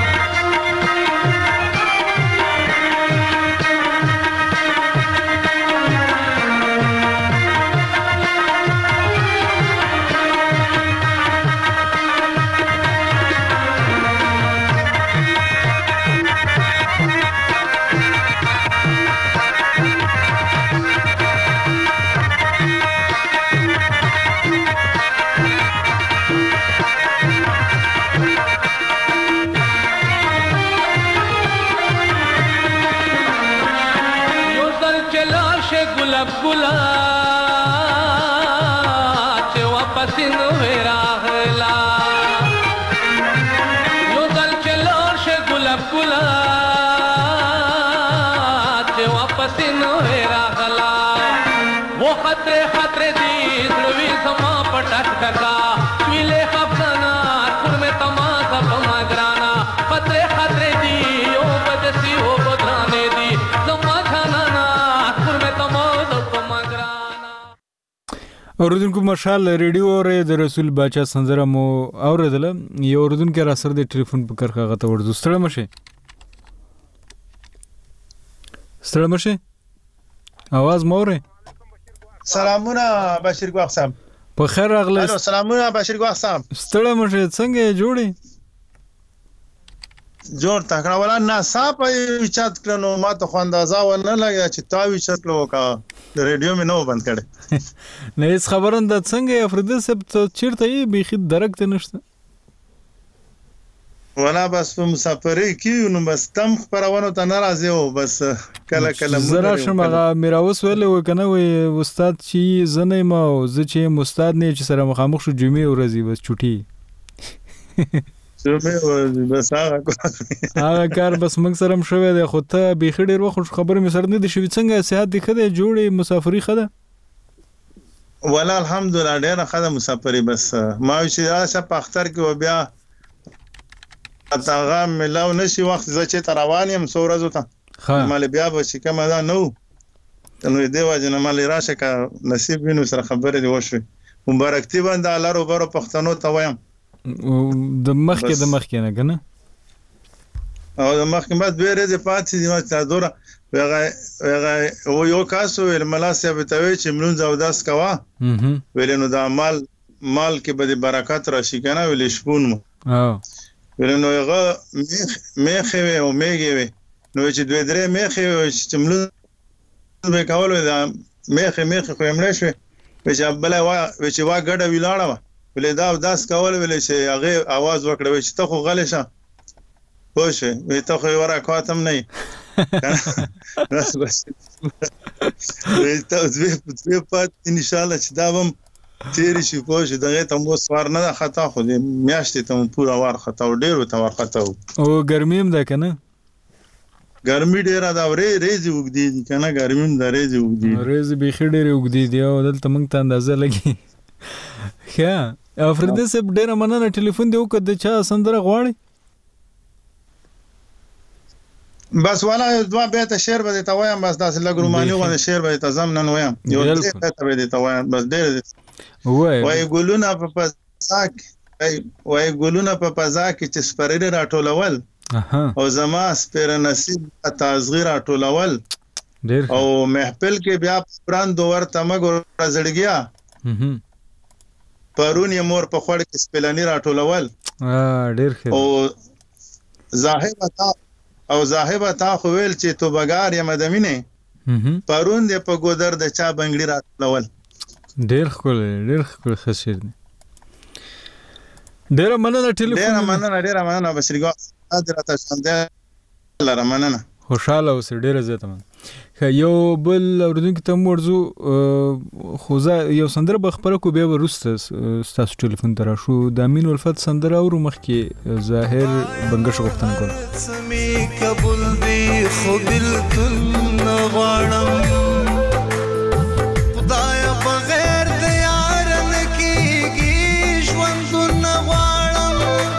गुला चे वापस न वेराहला यो दल चलो शे गुलाब गुला चे वापस न वेराहला वो खतरे दी ध्रुवी समा पटक टका मिले खफना कुर में तमाशा बमगराना खतरे दी ओ बदसी ओ बदराने दी समा खाना कुर में तमाशा اوریدونکو مشال ریډیو اورې د رسول بچا سندره مو اوریدله. یو اوریدونکو را سره د ټلیفون په کرخه غته ورځو. ستړی مشه आवाज مورې. سلامونه بشیر ګواخ صاحب. په خیر راغلی. سلامونه بشیر ګواخ صاحب. ستړی مشه څنګه جوړی؟ جوړ تکړه ولا نه صاحب چات کړنو ما ته خواندازا و نه لګا چې تاوی چتلو کا ریډیو مې نو بند کړي. نه هیڅ خبرن د څنګه افریدي صاحب چیرته یې بيخي درکته نشته. ولا بس په مسافرۍ کې نو بس تم خبرونه ته ناراضي او بس کله زرا شمغه میراوس ویل وکنه وي استاد چې زنه ما او زه چې مستاد نه چې سره مخامخ شو جمعې ورځي بس چټي بس هغه کار بس موږ سره هم شوی دی. خو ته بيخي ډېر وخت خبرې مې سره نه دي شوي. څنګه صحت دې ښه دی؟ جوړې مسافري ښه ده؟ ولا الحمدلله ډېره ښه ده مسافري. بس ما چې راشه په اختر کې و بیا هغه ملاو نشي وخت زه چې ته روان یم څو ورځو ته مال بیا به چې کومه ده نو نو دې وجه نه مال راشه که نصیب وینو سره خبرې دې وشوي. مبارکتي باندې الله روبرو پښتنو ته وایم د مخکې نه کنه او د مخکې بعد بیره دې پاتې دي ما ته دوره هغه یو کاسو ول ملاسه به ته چې ملون زو داس کوا ویل نو د عمل مال کې به برکت راشي کنه ولې شپون مو ولنو هغه میخه وي او میږي وي نو چې دوی درې میخه وي چې مل به کول دا میخه خو یمړې شو چې بل چې وا ګډه ویلاړه ولې دا داس کول ولې چې هغه आवाज وکړي چې ته خو غلې شه پوښه وي ته خو ورا کواتم نه بس ته دوی په ان شاء الله چې دا هم تیری شي پوښه دغه ته مو سوار نه خطا خو دې میاشتې ته پورا وار خطا او ډیر ته وار خطا او ګرمیم ده کنه ګرمي ډیره دا ریزي وګدي کنه ګرمیم دا ریزي وګدي ریزي به خډيره وګدي دی او دلته موږ ته اندازه لګي ښه افریدي سب ډیره مننه ټلیفون دی وکړه د چا سندره غواړي بس والا دوا به ته شعر به ته وایم بس داس لګرومانی غو شعر به ته زمنن وایم یو څه ته به ته وایم بس ډیر وای ګلونه په پزاک وای ګلونه په پزاک چې سپرېره راټولول او زما سپیر نصیب تازغیر راټولول او محفل کې بیا پراند ورته مګور زړګیا پرون یې مور په خوړ کې سپلانی راټولول ډیر ښه او زاهب تا خو ویل چې تو بګار یم دمینه پرون دې په ګودر د چا بنگړي راټولول ډیر خو خسیر ډیر مننه ټلیفون ډیر مننه بشریګو حضرت څنګه لره مننه خوشاله اوس ډیر زیاته من یو بل اوردونکو ته مرزو خوځه یو سندره بخبره کو به ورسته تاسو ټلیفون تر شو د امین الفت سندره او مخکې ظاهر بنگش غوښتنه کوم سمي قبول دی خو بالکل نه غواړم خدای بغیر د یار نه کیږي ژوند نه غواړم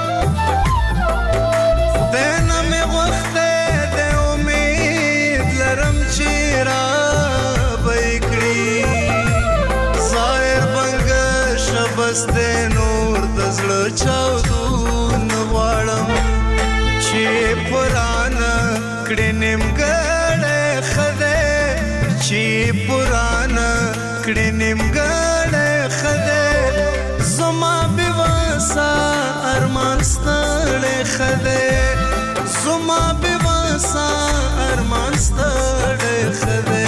خدای نه مې وخت د امید لرم چې را بېکړي ظاهر بنگش بس د نور د زړه چاودون غواړم چې پرانا کړه نیمګړې خده چې پرانا کړه نیمګړې خده زما بواسا ارمان ستړې خده زما بواسا ارمان ستړې خده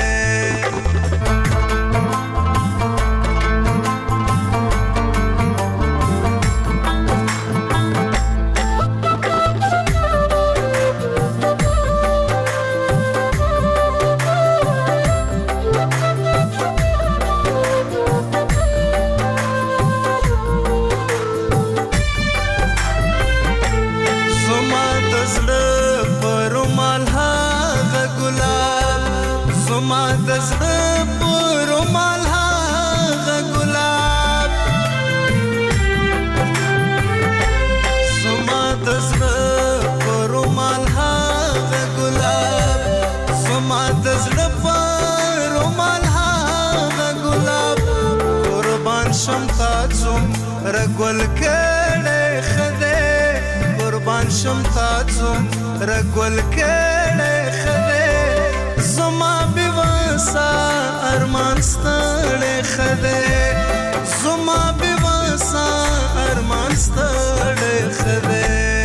رګول کړه خده قربان شم تاسو رګول کړه خده زما بواسا ارمان ستړې خده زما بواسا ارمان ستړې خده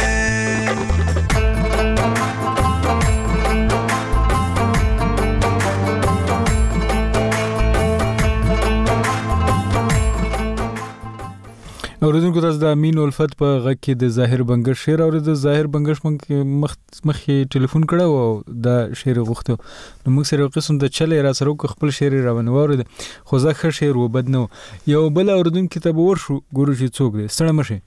اوریدونکو تاسو د امین الفت په غږ کې د ظاهر بنگش شعر او د ظاهر بنگش مخې ټلیفون کړه او دا شعر غوښته نو موږ سره قسم د چلې را سره خپل شعر راونه وره خو ځکه شعر و بد نو یو بل اوریدونکو ته به ورشو ګورو چې څوک دی ستړی مشه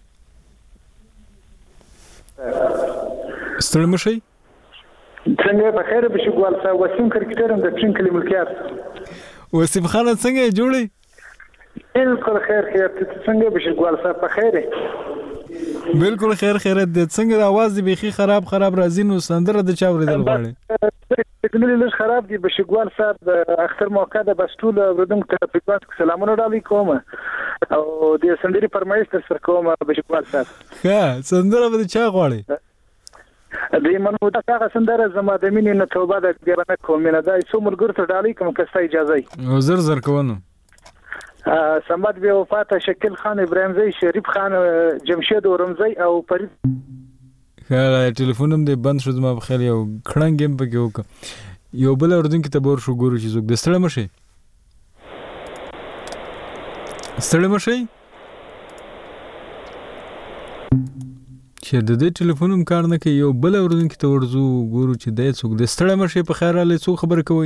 څنګه په خیر به شو ګوال صاحب وسیم کرکټرم د ټرین کلی ملکیت وسیم خان څنګه جوړی بالکل خیر څنګه بشي ګوال صاحب په خیره بالکل خیر د څنګه د आवाज دی بيخي خراب راځي نو سندره د چا ورېدل غواړي ټکنالوژي لږ خراب دی بشي ګوال صاحب د اختر موقع د بسټول ورودم ته په سلامونه ډالې کوم او د سندري فرمایش تر کوم بشي ګوال صاحب ها سندره د چا غواړي د منو دا څنګه سندره زما د مینې نه توبه د ګرنه کوم نه دا څو ملګر ته ډالې کوم کسته اجازه او زر کوونو سمد بیا وفات شکیل خان ابراهیمزی شریف خان جمشید اورمزی او فرید خیر ټلیفون هم دې بند شو زما په خیال یو کړنګ هم پکې وکړه یو بل اردن کې ته بور شو ګورو چې څوک د ستړی مشي چې د دې ټلیفون هم کار نه کوي یو بل اردن کې ته ورځو ګورو چې دی څوک د ستړی مشي په خیر رالی څوک خبره کوي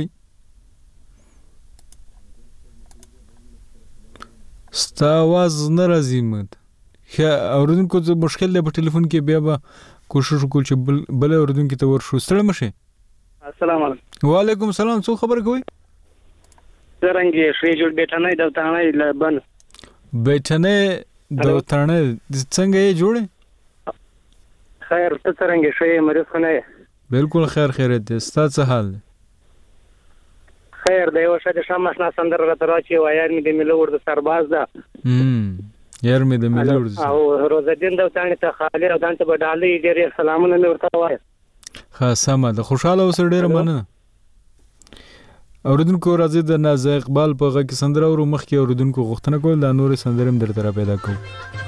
ستا आवाज نه راځي مت اوردونکو څه مشکل دی په ټلیفون کې بیا به کوشش وکړو چې بل اوردونکو ته ورشو ستړی مشي السلام علیکم وعلیکم السلام څوک خبره کوي څنګه شری جوړ بیٹانه د تانه لبن بیٹانه د تانه څنګه یې جوړه خیر ته څنګه شې مریض خنه بالکل خیر خیرت دې ستاسو حال خیر دی او شته شمس نه سندر راځي وایار می د ملور د سرباز ده یار می د ملور او روزه دین د تانه ته خالی او دانته بدالې ډېر سلامونه مې ورته وای سمه د خوشاله اوسه ډېر مننه اوردونکو راځي د ناز اقبال په غږ کې سندره او مخ کې اوردونکو غوښتنه کول د نور سندرم درته پیدا کوم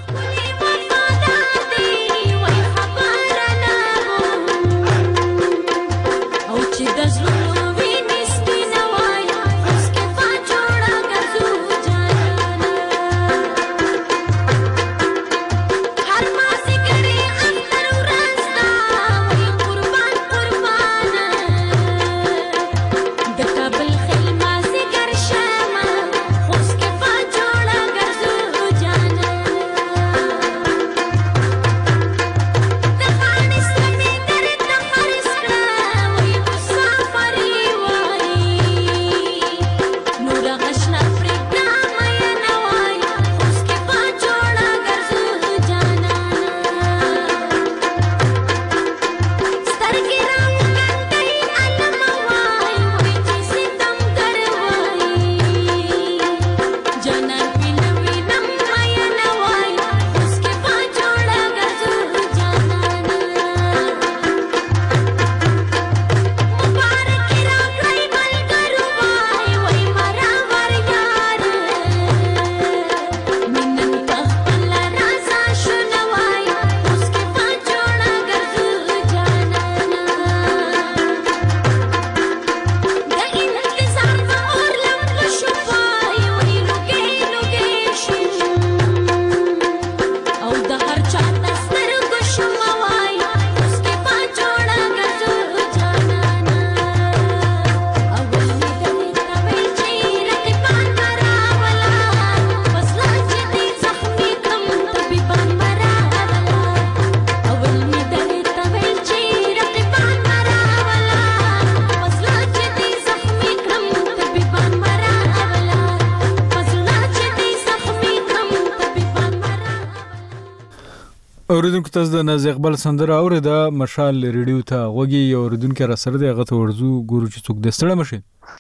اوردونکو تاسو د ناز اقبال سندره اورېده مشال ریډیو ته غوږی یو اوردونکو را سره دی هغه ته ورځو ګورو چې څوک د ستړی مشي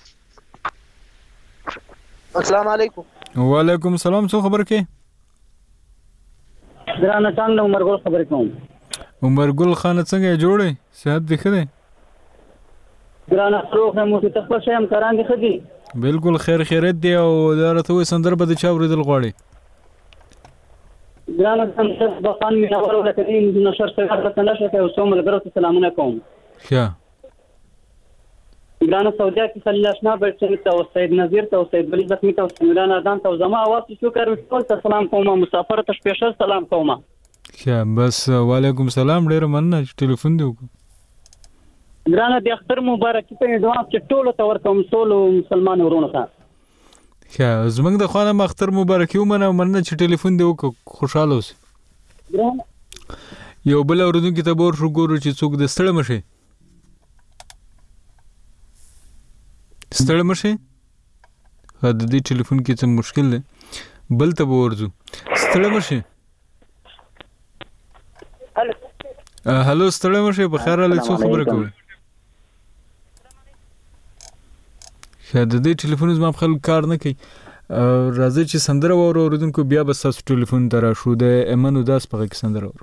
السلام علیکم وعلیکم السلام څو خبر کې ګرانه څنګه عمر ګل خبر کوم عمر ګل خان څنګه جوړه صحت دې ښه دی ګرانه روغ هم مو ته خپل شیم کران دي خدي بالکل خیر خیرت دی او دا راته سندره به د چا ورېدل غواړي ګرانه څنګه بخان می اول ولکې نشر څخه راته نشه او سوم لګرو سلامونه کوم ښه ګرانه سعودیا کې صلی الله علیه وسلم ته او سید نذیر ته او سید ولی زخمی ته او سمیران اذان ته زما आवाज شکر ټول ته سلام کوم مسافر ته سپیشل سلام کوم ښه بس وعلیکم السلام ډیر مننه ټلیفون دی ګرانه د اختر مبارک په دعا چې ټول ته ورکوم ټول مسلمان ورونه ښه زمنګ د خانه اختر مبارک یو مننه چې ټلیفون دی خوشاله اوسه ګرانه یو بل اوردونکو ته بور شو ګورو چې څوک د ستړی مشي ستړی مشي د دې ټلیفون کې څه مشکل دی بل ته ورځو ستړی مشي هالو ستړی مشي په خیر راغلی څو خبره کوي د دې ټلیفون زما په خل کار نه کوي راځي چې سندره اوردونکو بیا به تاسو ټلیفون ته راشو د امن وداس په کې سندره اورو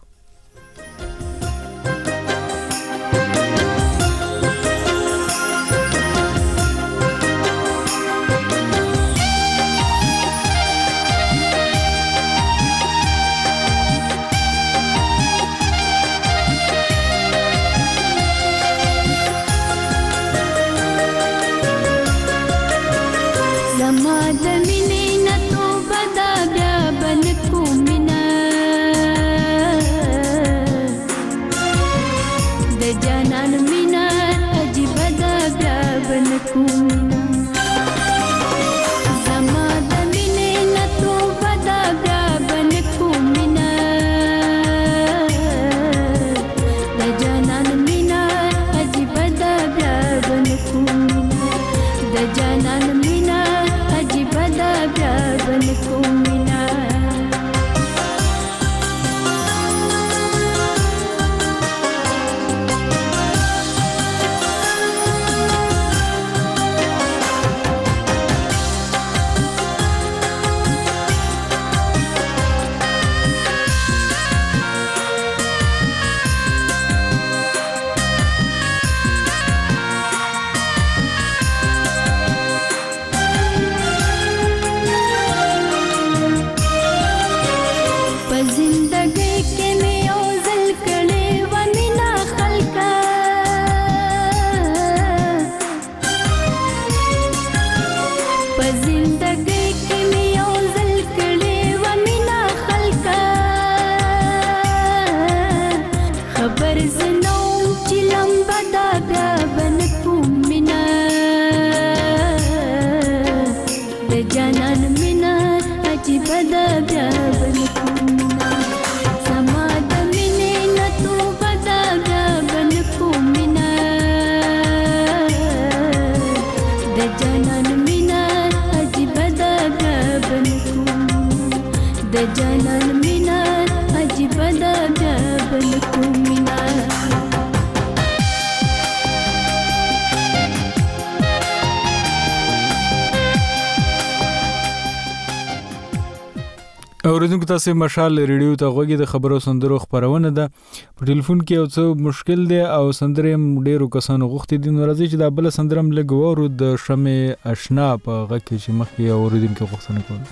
اوریدونکو تاسو مشال ریډیو ته غوږی د خبرو سندرو خبرونه ده په ټلیفون کې یو څه مشکل دی او سندره ډیرو کسانو غوښتي دي نو راځي چې دا بل سندرم لګورو د شمع آشنا په غږ کې چې مخکې اوریدونکو غوښتنه کوله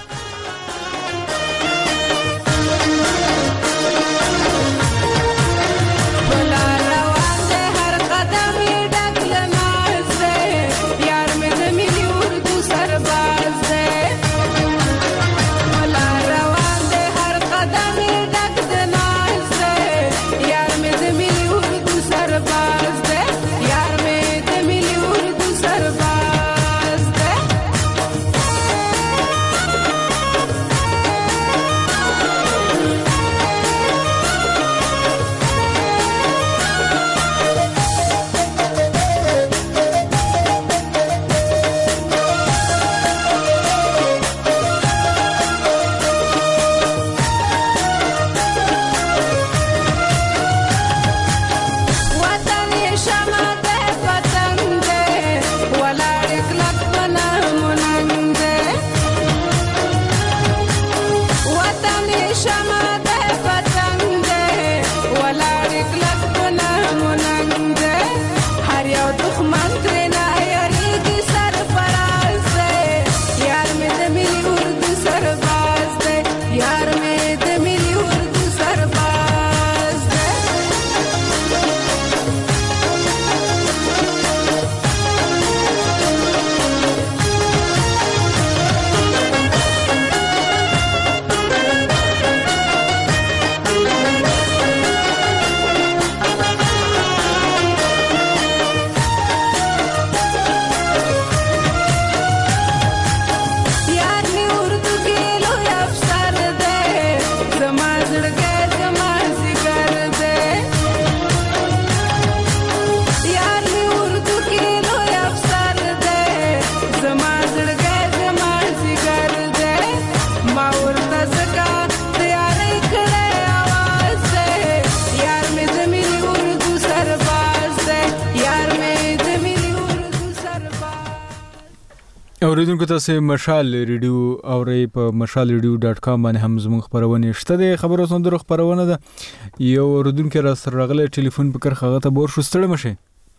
اوریدونکو تاسو مشال ریډیو اوري په mashalradio.com باندې هم زموږ خبرونه شته د خبرو سندرو خبرونه ده یو اوریدونکو را سره راغله ټلیفون په کر خغه ته بور شو ستړي مشه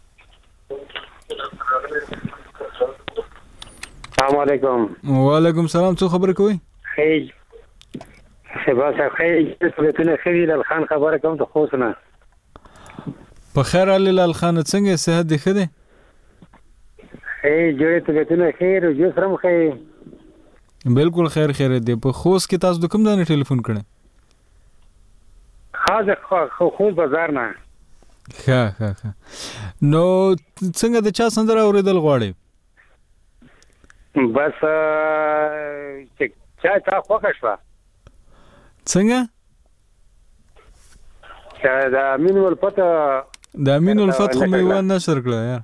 السلام علیکم وعلیکم السلام څه خبر کوي خیر شباب خیر څه خیر الخان خبره کوم ته خوښنه په خیر علي خان څنګه صحت دی خده جوړې ته ته خیر او جو سره خیر بالکل خیر دی په خوست کې تاسو د کوم ځای ټلیفون کړئ خاصه خو بازار نه ښه نو څنګه د چا سندره اوریدل غواړي بس چا خوښه شو څنګه دا امین الفتح مې و نشر کړه یا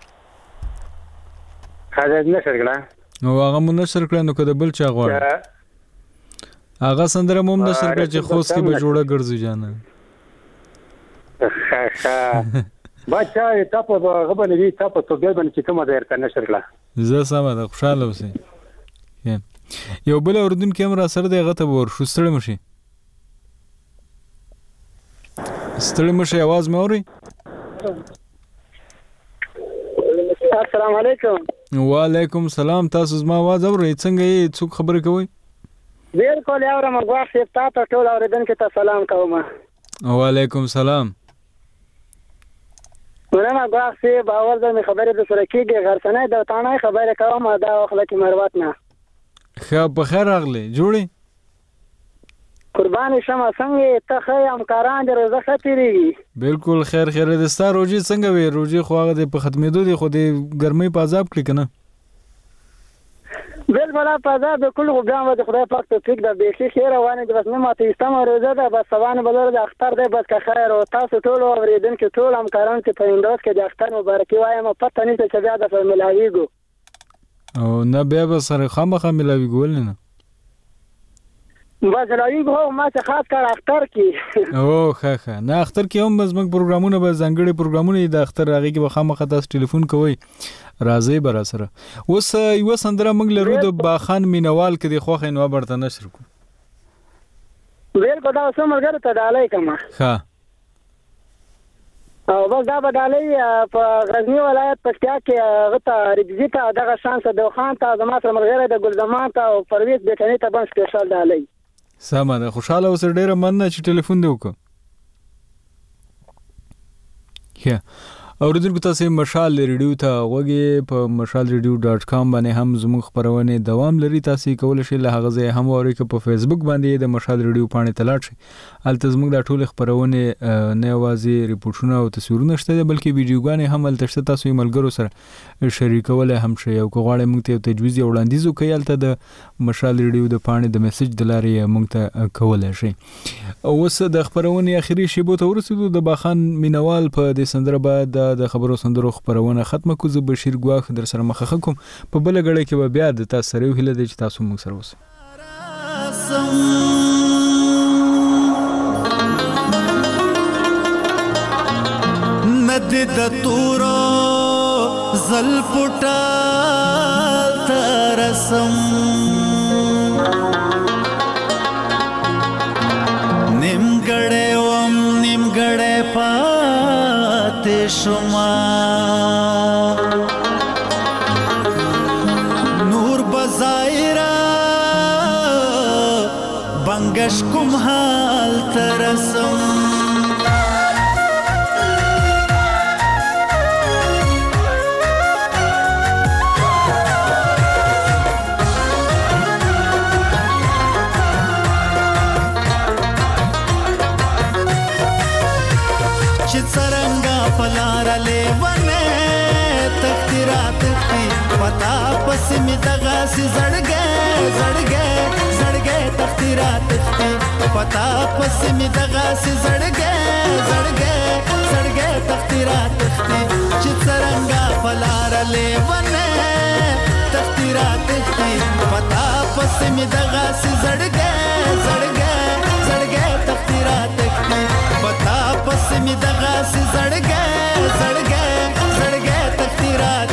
حاضر نشر کړه نو هغه مون نشر کړه نو کده بل چا غواړي هغه سندره مون نشر کړه چې خوست کې به جوړه ګرځي جانه بچا ته په غبن دي ته په توګه باندې چې کومه ځای کنه نشر کړه زه سمه ده خوشاله اوسې یو بل اردن کیمرا سره دغه ته ور شو ستړي مشه आवाज مې اوري السلام علیکم وعلیکم السلام تاسو زما आवाज اورئ څنګه یې څوک خبرې کوي بالکل اورم غواړم چې تاسو ټول اوریدونکو ته سلام کوم وعلیکم السلام ورنه غواخ سي باور د خبرې د سره کېږي غرسنه د تانه خبره کوم دا وخت کې مروت نه خو په خیر راغلی جوړي قربان شمه څنګه ته خې همکاران د روزه خطرېږي بالکل خیر د ستا روزي څنګه وي روزي خو هغه په ختمېدو دي خو د ګرمۍ په عذاب کې کنه بالکل په عذاب د کل غوډان و د خدای پاک ته فکر د بیخي خیر روانه د بس نه ماته استم روزه ده بس سبانه بلور د اختر ده بس که خیر او تاسو ټول اوریدونکو ټول همکاران ته په انداز کې د اختر مبارکي وایم پته نشته چې بیا د ملاویګو او نه بیا به سره خامخا ملاویګول نه بس ملاویګو ما څه خاص کار اختر کې او ښه نه اختر کې هم زموږ پروګرامونه به ځانګړي پروګرامونه د اختر هغه کې به خامخا تاسو ټلیفون کوئ راځي برا سره اوس یو سندره موږ لرو د باخان مینوال کې د خوخه نو برته نشر کو بالکل دا سمرګر ته ډالۍ کما ها او بس دا بدالۍ په غزنی ولایت پکتیا کې غته ربزیتا دغه شانس د خان ته زما سره مرغره د ګلزمان ته او پرویز بیٹنی ته بن سپیشل ډالۍ سمه ده خوشاله اوس ډیره مننه چې ټلیفون دی وکړه اوریدونکو تاسو مشال ریډیو ته وګورئ په mashalradio.com باندې هم زموږ خبرونه دوام لري تاسو کولای شئ له هغه ځای هم اورئ که په فیسبوک باندې د مشال ریډیو باندې تلاړ شئ البته زموږ د ټول خبرونه نه وازي ریپورتونه او تصویرونه شته بلکې ویډیوګانې هم البته تاسو یې ملګرو سره شریکول هم شئ او که غواړئ موږ ته تجویز او وړاندیز وکړئ البته د مشال ریډیو د باندې د میسج د لارې موږ ته کولای شئ اوس د خبرونه اخیری شیبو ته ورسېدو د باخان مینوال په د سندره بعد د خبرو سندرو خبرونه ختمه کو زه بشیر ګواخ در سره مخه کوم په بل غړې کې به بیا د تاسو سره ویل دي چې تاسو موږ سره اوسئ ند د تورو زلپټا ترسم نیمګړې پاتې شما نور بظاهرا بنگش کوم حال ترسم پتا پس می دغه سي زړګې تختیرات پتا پس می دغه سي زړګې تختیرات چې څنګه فلار لیونه تختیرات پتا پس می دغه سي زړګې تختیرات پتا پس می دغه سي زړګې تختیرات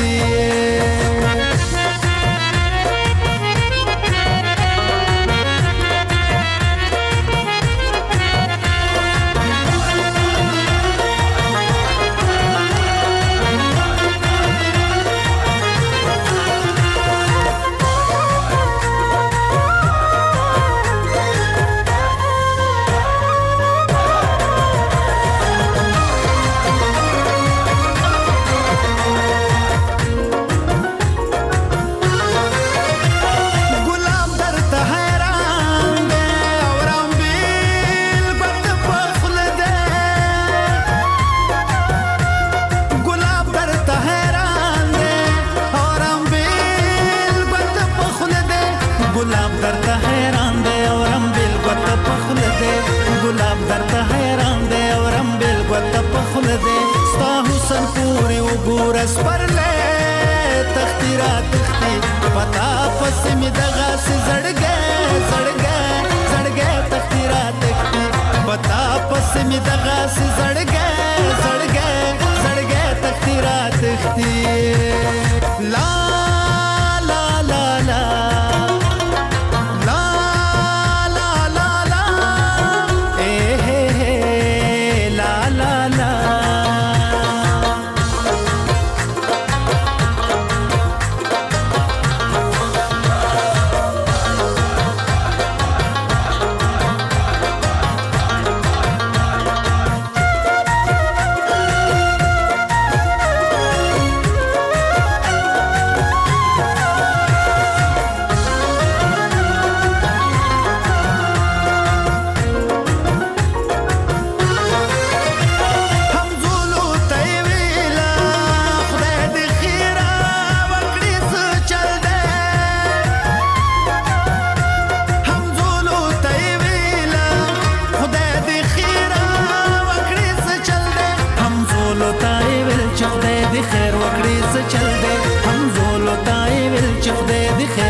ګورس پرله تختیرات پتا پس می دغه سي زړګې تختیرات پتا پس می دغه سي زړګې تختیرات لا لا لا لا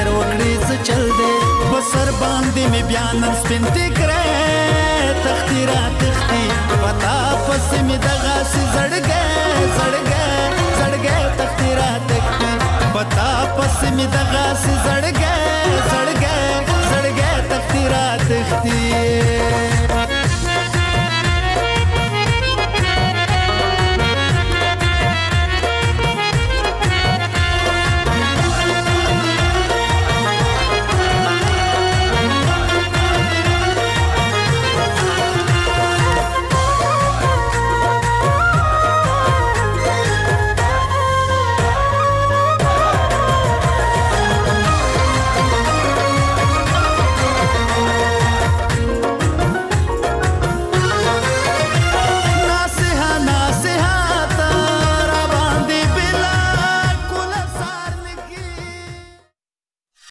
وکړې څه چل دی بسر باندې مې بیان سپین ټکرې تختی را تختی پتا پس مې دغه سي زړګې زړګې زړګې تختی را تختی پتا پس مې دغه سي زړګې